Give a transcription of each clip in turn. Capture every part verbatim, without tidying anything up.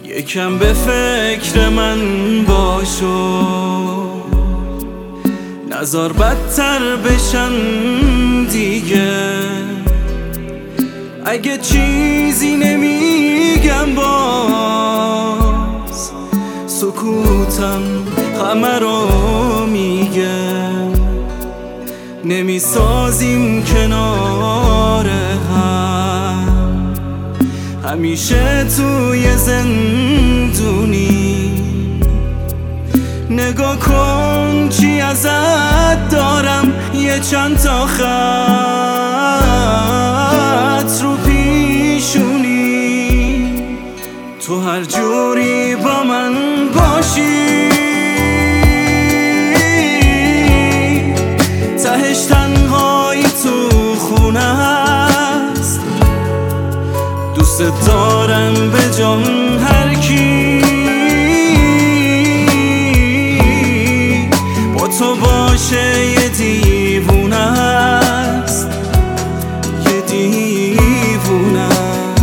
یکم به فکر من باشو، نزار بدتر بشن دیگه. اگه چیزی نمیگم باز سکوتم همه رو میگه. نمیسازیم کنار هم، همیشه توی زندونی. نگاه کن چی ازت دارم، یه چند تا خط رو پیشونی. تو هر جوری با من باشی، تهش تنهایی تو خونه هست. دوست دارم به جان هر کی با تو باشه. یه دیوونه هست، یه دیوونه هست.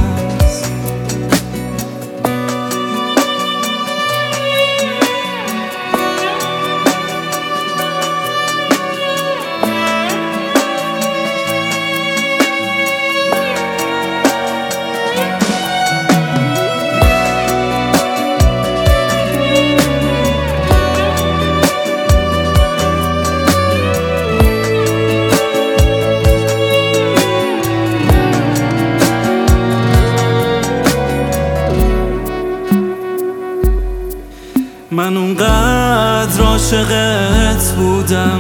من اونقدر عاشقت بودم،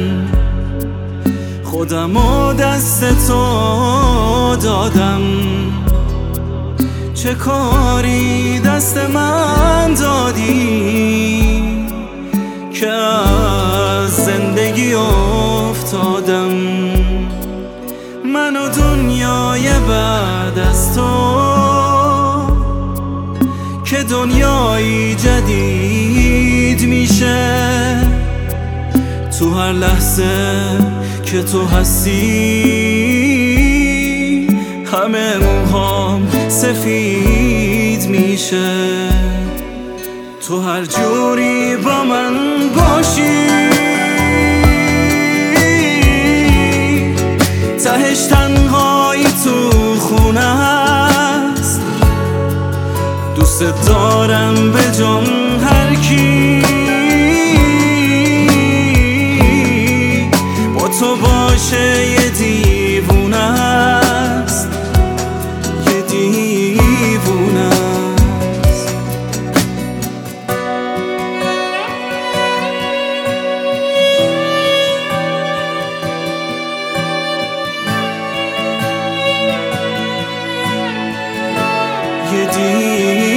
خودمو دست تو دادم. چه کاری دست من دادی که از زندگی افتادم. من و دنیای بعد از تو که دنیایی جدید میشه. تو هر لحظه که تو هستی همه موهام سفید میشه. تو هر جوری با من باشی، تهش تنهایی تو خونه هست. دوست دارم به جان هر کی با تو باشه. یه دیوونه هست، یه دیوونه هست. یه دیوونه